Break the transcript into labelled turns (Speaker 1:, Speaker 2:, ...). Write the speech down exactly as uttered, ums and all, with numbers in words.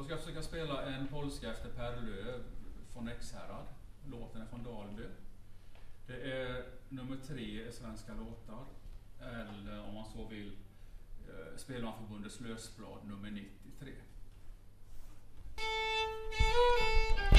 Speaker 1: Då ska jag försöka spela en polska efter Per Lööf från Ekshärad. Låten är från Dalby. Det är nummer tre i svenska låtar. Eller om man så vill, eh, Spelmanförbundets lösblad nummer nittiotre.